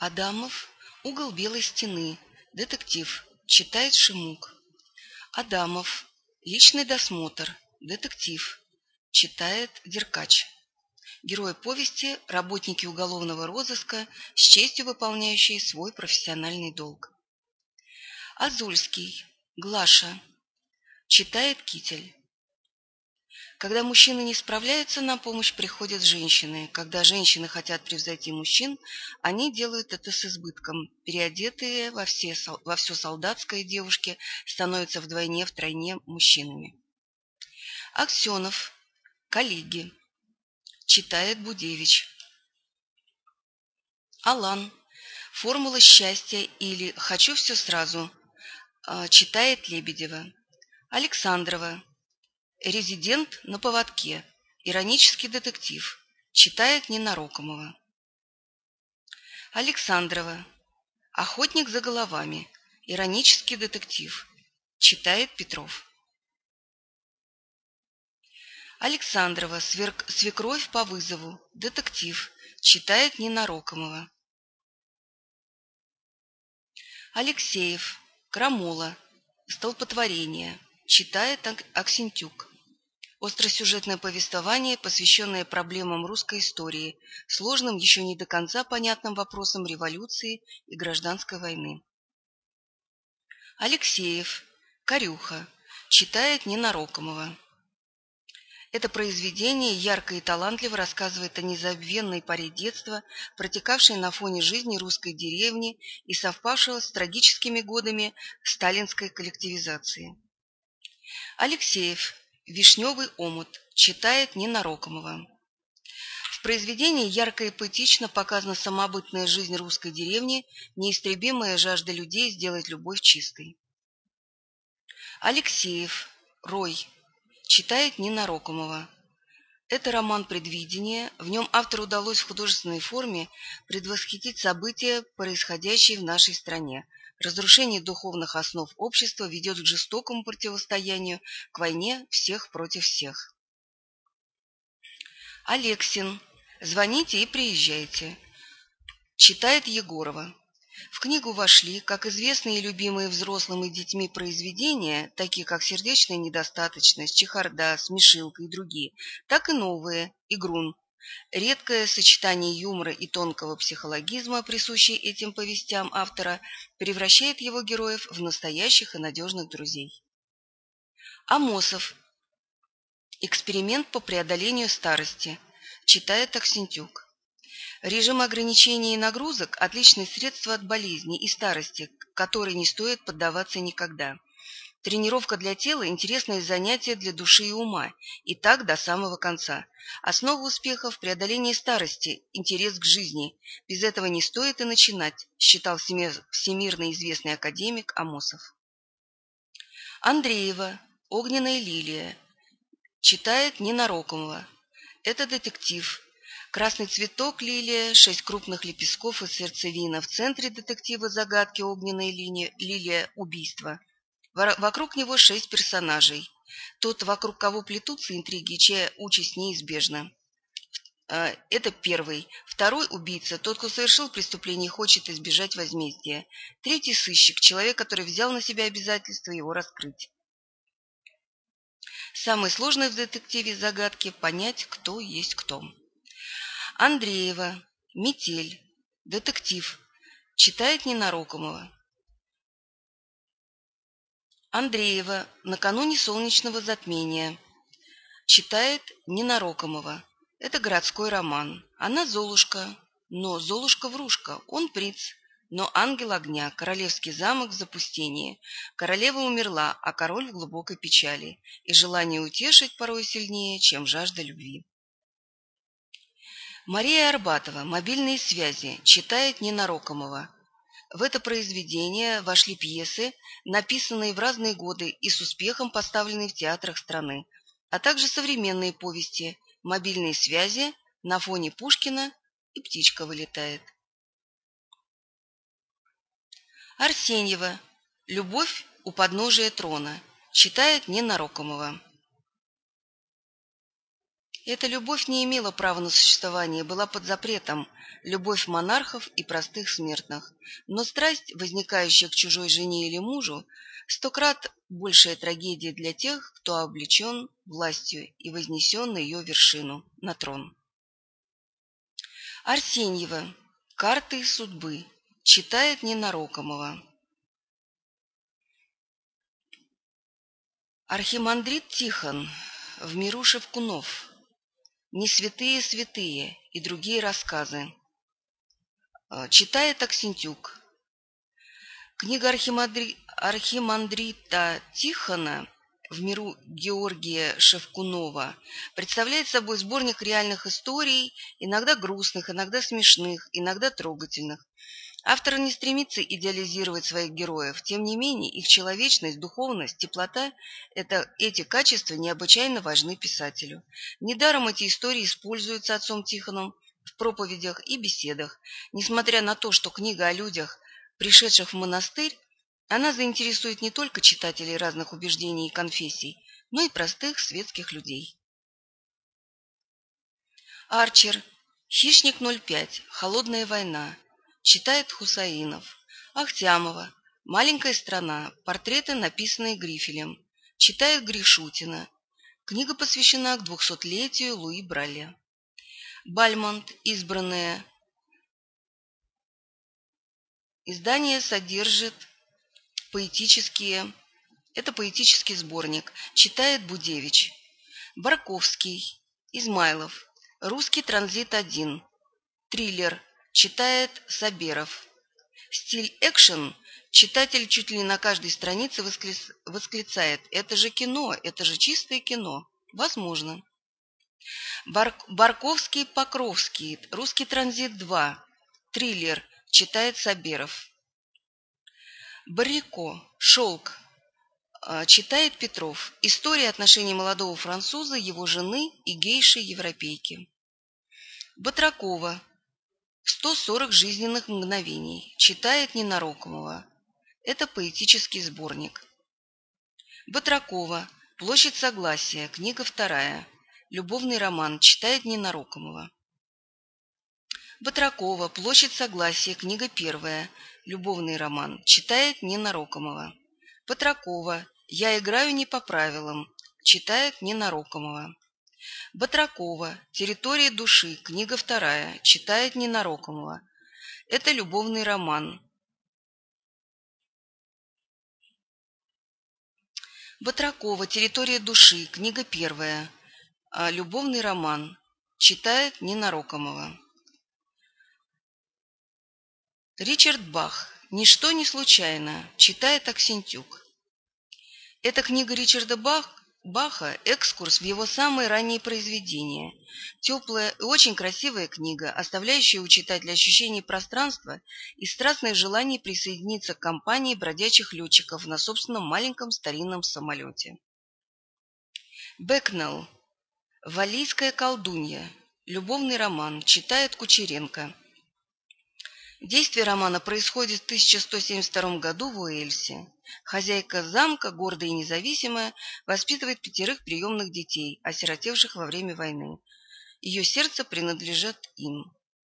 Адамов. Угол белой стены. Детектив. Читает Шимук. Адамов. Личный досмотр. Детектив. Читает Деркач. Герои повести – работники уголовного розыска, с честью выполняющие свой профессиональный долг. Азульский. Глаша. Читает Китель. Когда мужчины не справляются, на помощь приходят женщины. Когда женщины хотят превзойти мужчин, они делают это с избытком. Переодетые во все солдатское девушки становятся вдвойне-втройне мужчинами. Аксенов. Коллеги. Читает Будевич. Алан. Формула счастья или «Хочу все сразу». Читает Лебедева. Александрова. Резидент на поводке. Иронический детектив. Читает Нина Рокомова. Александрова. Охотник за головами. Иронический детектив. Читает Петров. Александрова. Свекровь по вызову. Детектив. Читает Нина Рокомова. Алексеев. Крамола. Столпотворение. Читает Аксентюк. Остросюжетное повествование, посвященное проблемам русской истории, сложным, еще не до конца понятным вопросам революции и гражданской войны. Алексеев. Корюха. Читает Нина Рокомова. Это произведение ярко и талантливо рассказывает о незабвенной поре детства, протекавшей на фоне жизни русской деревни и совпавшего с трагическими годами сталинской коллективизации. Алексеев. Вишневый омут. Читает Нина Рокомова. В произведении ярко и поэтично показана самобытная жизнь русской деревни, неистребимая жажда людей сделать любовь чистой. Алексеев. Рой. Читает Нина Рокомова. Это роман предвидения. В нем автору удалось в художественной форме предвосхитить события, происходящие в нашей стране. Разрушение духовных основ общества ведет к жестокому противостоянию, к войне всех против всех. Алексин. Звоните и приезжайте. Читает Егорова. В книгу вошли как известные и любимые взрослым и детьми произведения, такие как «Сердечная недостаточность», «Чехарда», «Смешилка» и другие, так и новые «Игрун». Редкое сочетание юмора и тонкого психологизма, присущее этим повестям автора, превращает его героев в настоящих и надежных друзей. Амосов. Эксперимент по преодолению старости. Читает Аксентюк. Режим ограничений и нагрузок – отличное средство от болезни и старости, которой не стоит поддаваться никогда. Тренировка для тела – интересное занятие для души и ума, и так до самого конца. Основа успеха в преодолении старости – интерес к жизни. Без этого не стоит и начинать, считал всемирно известный академик Амосов. Андреева. Огненная лилия. Читает Нина Рокомова. Это детектив. Красный цветок, лилия, 6 крупных лепестков и сердцевина. В центре детектива загадки огненной лилия убийства. Вокруг него 6 персонажей. Тот, вокруг кого плетутся интриги, чья участь неизбежна. Это первый. Второй убийца, тот, кто совершил преступление и хочет избежать возмездия. Третий сыщик, человек, который взял на себя обязательство его раскрыть. Самое сложное в детективе загадки – понять, кто есть кто. Андреева. Метель. Детектив. Читает Нина Рокомова. Андреева. Накануне солнечного затмения. Читает Нина Рокомова. Это городской роман. Она Золушка, но Золушка-врушка. Он принц, но ангел огня. Королевский замок в запустении. Королева умерла, а король в глубокой печали. И желание утешить порой сильнее, чем жажда любви. Мария Арбатова. Мобильные связи. Читает Нина Рокомова. В это произведение вошли пьесы, написанные в разные годы и с успехом поставленные в театрах страны, а также современные повести «Мобильные связи», «На фоне Пушкина» и «Птичка вылетает». Арсеньева. Любовь у подножия трона. Читает Нина Рокомова. Эта любовь не имела права на существование, была под запретом, любовь монархов и простых смертных. Но страсть, возникающая к чужой жене или мужу, 100 крат большая трагедия для тех, кто облечен властью и вознесен на ее вершину, на трон. Арсеньева. Карты судьбы. Читает Ненарокомова. Архимандрит Тихон. В миру Шевкунов. Не святые святые и другие рассказы. Читает Аксентюк. Книга архимандрита Тихона «В миру Георгия Шевкунова» представляет собой сборник реальных историй, иногда грустных, иногда смешных, иногда трогательных. Автор не стремится идеализировать своих героев, тем не менее их человечность, духовность, теплота – эти качества необычайно важны писателю. Недаром эти истории используются отцом Тихоном в проповедях и беседах. Несмотря на то, что книга о людях, пришедших в монастырь, она заинтересует не только читателей разных убеждений и конфессий, но и простых светских людей. Арчер. Хищник 05. Холодная война. Читает Хусаинов. Ахтямова. Маленькая страна. Портреты, написанные Грифелем. Читает Гришутина. Книга посвящена к 200-летию Луи Брале. Бальмонт. Избранное. Издание содержит Это поэтический сборник. Читает Будевич. Барковский. Измайлов. Русский транзит 1. Триллер. Читает Саберов. Стиль экшен. Читатель чуть ли не на каждой странице восклицает: «Это же кино, это же чистое кино». Возможно. Барковский, Покровский. Русский транзит 2. Триллер. Читает Саберов. Баррико. Шелк. Читает Петров. История отношений молодого француза, его жены и гейши-европейки. Батракова. 140 жизненных мгновений. Читает Ненарокомова. Это поэтический сборник. Батракова. Площадь согласия. Книга 2. Любовный роман. Читает Ненарокомова. Батракова. Площадь согласия. Книга 1. Любовный роман. Читает Ненарокомова. Батракова. Я играю не по правилам. Читает Ненарокомова. Батракова. Территория души. Книга 2. Читает Ненарокомова. Это любовный роман. Батракова. Территория души. Книга 1. Любовный роман. Читает Ненарокомова. Ричард Бах. Ничто не случайно. Читает Аксентюк. Эта книга Ричарда Баха – экскурс в его самые ранние произведения. Теплая и очень красивая книга, оставляющая у читателя ощущение пространства и страстное желание присоединиться к компании бродячих летчиков на собственном маленьком старинном самолете. Бэкнелл. Валлийская колдунья. Любовный роман. Читает Кучеренко. Действие романа происходит в 1172 году в Уэльсе. Хозяйка замка, гордая и независимая, воспитывает 5 приемных детей, осиротевших во время войны. Ее сердце принадлежит им.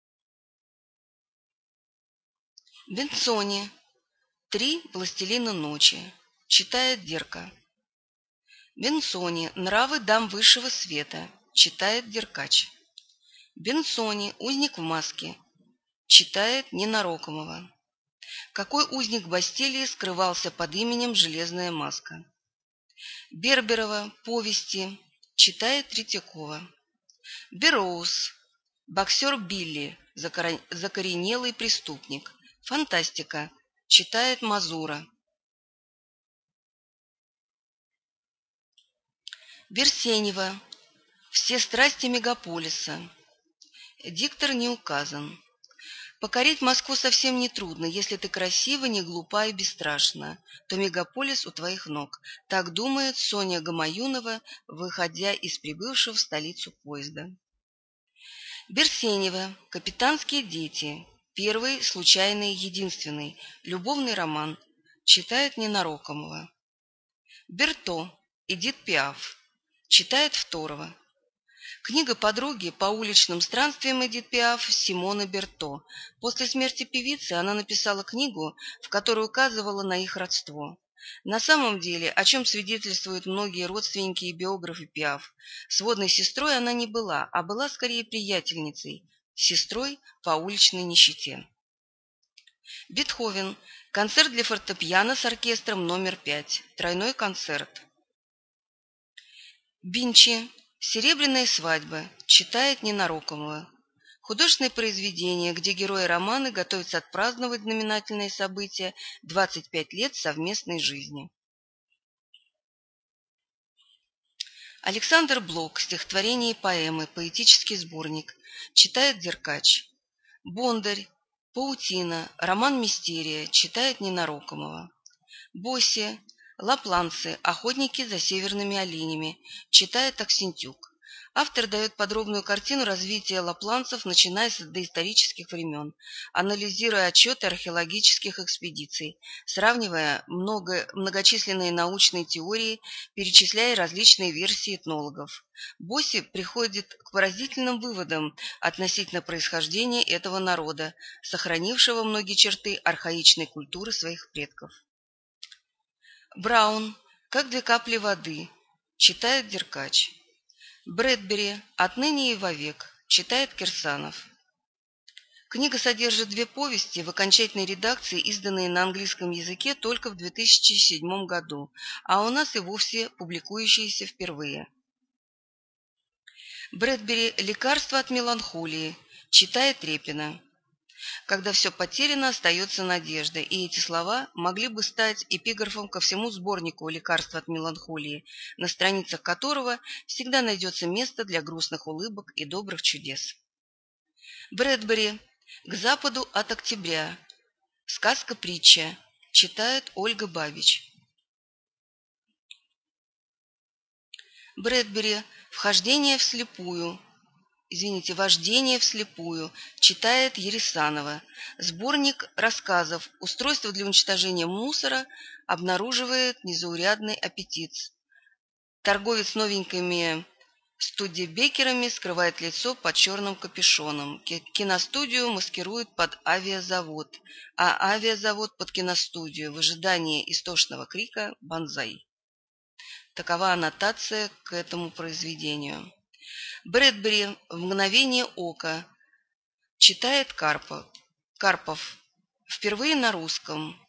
Бенцони. 3 властелина ночи. Читает Дерка. Бенцони. Нравы дам высшего света. Читает Деркач. Бенцони. Узник в маске. Читает Ненарокомова. Какой узник Бастилии скрывался под именем Железная маска? Берберова. Повести. Читает Третьякова. Берроуз. Боксер Билли. Закоренелый преступник. Фантастика. Читает Мазура. Берсенева. Все страсти мегаполиса. Диктор не указан. Покорить Москву совсем нетрудно, если ты красива, не глупа и бесстрашна, то мегаполис у твоих ног. Так думает Соня Гамаюнова, выходя из прибывшего в столицу поезда. Берсенева. Капитанские дети. Первый, случайный, единственный. Любовный роман. Читает Ненарокомова. Берто. Эдит Пиаф. Читает Второго. Книга подруги по уличным странствиям Эдит Пиаф Симоны Берто. После смерти певицы она написала книгу, в которой указывала на их родство. На самом деле, о чем свидетельствуют многие родственники и биографы Пиаф, сводной сестрой она не была, а была скорее приятельницей, сестрой по уличной нищете. Бетховен. Концерт для фортепиано с оркестром номер 5. Тройной концерт. Бинчи. «Серебряная свадьба», читает Нина Рокомова. Художественное произведение, где герои романа готовятся отпраздновать знаменательное событие 25 лет совместной жизни. Александр Блок. Стихотворение и поэмы. Поэтический сборник. Читает Деркач. Бондарь. Паутина. Роман «Мистерия». Читает Нина Рокомова. Босси. Лапланцы. Охотники за северными оленями. Читает Аксентюк. Автор дает подробную картину развития лапланцев, начиная с доисторических времен, анализируя отчеты археологических экспедиций, сравнивая многочисленные научные теории, перечисляя различные версии этнологов. Босси приходит к поразительным выводам относительно происхождения этого народа, сохранившего многие черты архаичной культуры своих предков. Браун. Как две капли воды. Читает Деркач. Брэдбери. Отныне и вовек. Читает Кирсанов. Книга содержит две повести в окончательной редакции, изданные на английском языке только в 2007 году, а у нас и вовсе публикующиеся впервые. Брэдбери. Лекарство от меланхолии. Читает Репина. Когда все потеряно, остается надежда, и эти слова могли бы стать эпиграфом ко всему сборнику «Лекарства от меланхолии», на страницах которого всегда найдется место для грустных улыбок и добрых чудес. Брэдбери. К западу от октября. Сказка-притча. Читает Ольга Бабич. Брэдбери. Вождение вслепую. Читает Ересанова. Сборник рассказов «Устройство для уничтожения мусора» обнаруживает незаурядный аппетит. Торговец новенькими студебекерами скрывает лицо под черным капюшоном. Киностудию маскирует под авиазавод, а авиазавод под киностудию в ожидании истошного крика «Бонзай». Такова аннотация к этому произведению. Брэдбери. В мгновение ока. Читает Карпов. Впервые на русском.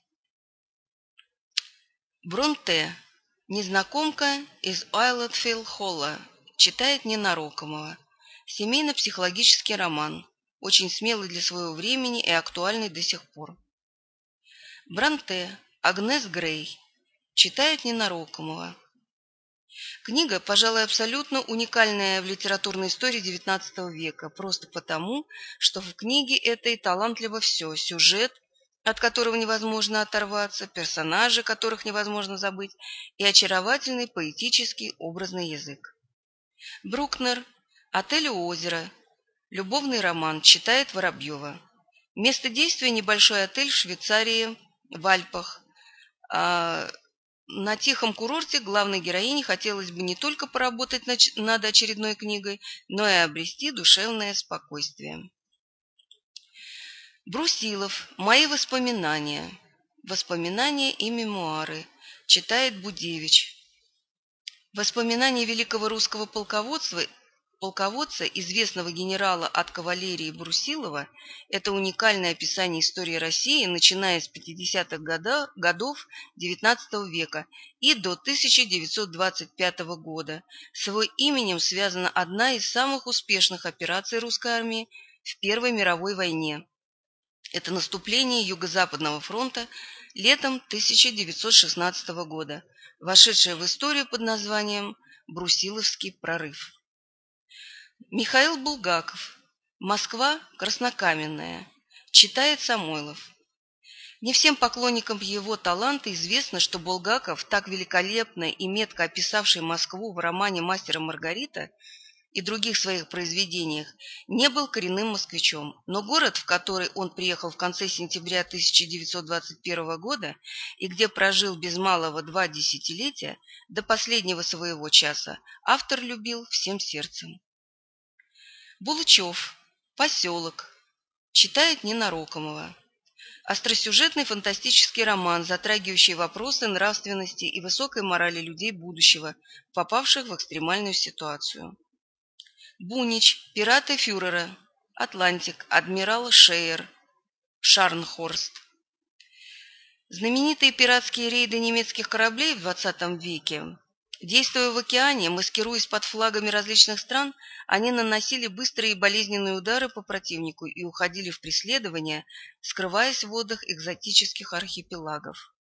Бронте. Незнакомка из Уайлдфилл-Холла. Читает Нина Рокомова. Семейно-психологический роман. Очень смелый для своего времени и актуальный до сих пор. Бронте. Агнес Грей. Читает Нина Рокомова. Книга, пожалуй, абсолютно уникальная в литературной истории XIX века, просто потому, что в книге этой талантливо все: сюжет, от которого невозможно оторваться, персонажи, которых невозможно забыть, и очаровательный поэтический образный язык. Брукнер. Отель у озера. Любовный роман. Читает Воробьева. Место действия – небольшой отель в Швейцарии, в Альпах. На тихом курорте главной героине хотелось бы не только поработать над очередной книгой, но и обрести душевное спокойствие. Брусилов. Мои воспоминания. Воспоминания и мемуары. Читает Будевич. Воспоминания великого русского полководца, известного генерала от кавалерии Брусилова, это уникальное описание истории России, начиная с 50-х годов XIX века и до 1925 года. С его именем связана одна из самых успешных операций русской армии в Первой мировой войне. Это наступление Юго-Западного фронта летом 1916 года, вошедшее в историю под названием «Брусиловский прорыв». Михаил Булгаков. Москва краснокаменная. Читает Самойлов. Не всем поклонникам его таланта известно, что Булгаков, так великолепно и метко описавший Москву в романе «Мастер и Маргарита» и других своих произведениях, не был коренным москвичом, но город, в который он приехал в конце сентября 1921 года и где прожил без малого 2 десятилетия, до последнего своего часа, автор любил всем сердцем. Булычев. Поселок. Читает Нина Рокомова. Остросюжетный фантастический роман, затрагивающий вопросы нравственности и высокой морали людей будущего, попавших в экстремальную ситуацию. Бунич. Пираты фюрера. Атлантик. Адмирал Шейер. Шарнхорст. Знаменитые пиратские рейды немецких кораблей в XX веке. Действуя в океане, маскируясь под флагами различных стран, они наносили быстрые и болезненные удары по противнику и уходили в преследование, скрываясь в водах экзотических архипелагов.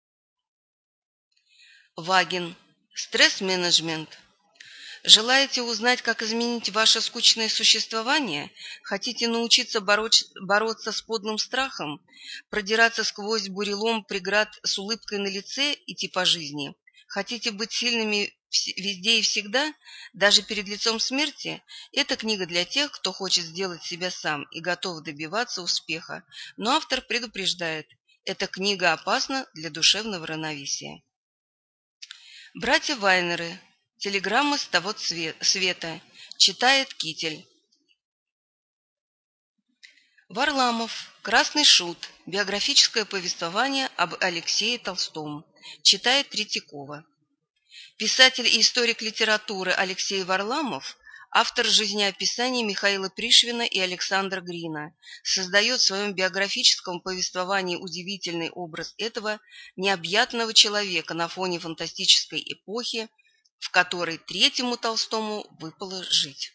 Вагин. Стресс-менеджмент. Желаете узнать, как изменить ваше скучное существование? Хотите научиться бороться с подлым страхом? Продираться сквозь бурелом преград с улыбкой на лице, идти по жизни? Хотите быть сильными везде и всегда, даже перед лицом смерти? Это книга для тех, кто хочет сделать себя сам и готов добиваться успеха. Но автор предупреждает, эта книга опасна для душевного равновесия. Братья Вайнеры. Телеграмма с того света. Читает Китель. Варламов. Красный шут. Биографическое повествование об Алексее Толстом. Читает Третьякова. Писатель и историк литературы Алексей Варламов, автор жизнеописаний Михаила Пришвина и Александра Грина, создает в своем биографическом повествовании удивительный образ этого необъятного человека на фоне фантастической эпохи, в которой третьему Толстому выпало жить.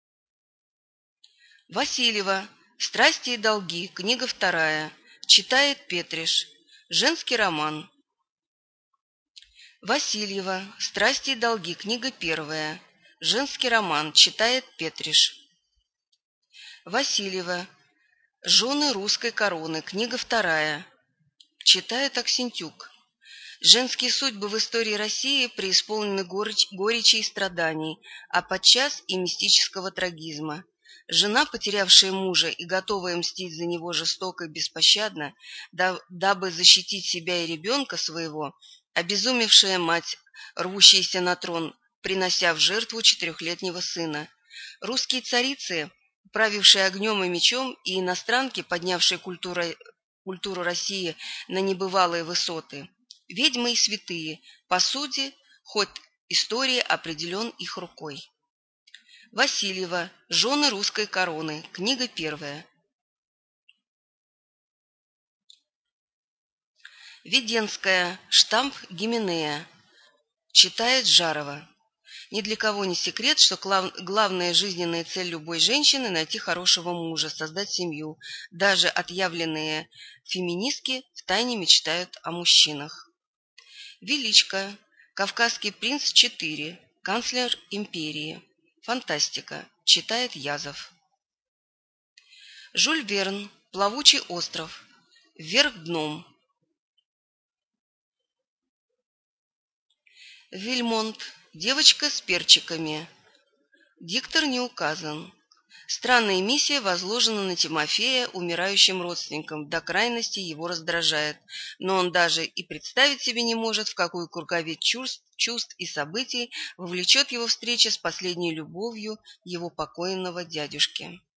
Васильева. «Страсти и долги», книга 2. Читает Петриш. Женский роман. Васильева. «Страсти и долги», книга 1. Женский роман. Читает Петриш. Васильева. «Жены русской короны», книга 2. Читает Аксентюк. Женские судьбы в истории России преисполнены горечи и страданий, а подчас и мистического трагизма. Жена, потерявшая мужа и готовая мстить за него жестоко и беспощадно, дабы защитить себя и ребенка своего, обезумевшая мать, рвущаяся на трон, принося в жертву 4-летнего сына. Русские царицы, правившие огнем и мечом, и иностранки, поднявшие культуру России на небывалые высоты. Ведьмы и святые, по сути, ход истории определен их рукой. Васильева. «Жены русской короны», книга 1. Веденская. «Штамп Гименея». Читает Жарова. Ни для кого не секрет, что главная жизненная цель любой женщины – найти хорошего мужа, создать семью. Даже отъявленные феминистки втайне мечтают о мужчинах. Величко. «Кавказский принц 4. Канцлер империи». Фантастика. Читает Язов. Жюль Верн. «Плавучий остров». Вверх дном. Вильмонт. «Девочка с перчиками». Диктор не указан. Странная миссия возложена на Тимофея умирающим родственникам, до крайности его раздражает, но он даже и представить себе не может, в какую круговерть чувств и событий вовлечет его встреча с последней любовью его покойного дядюшки.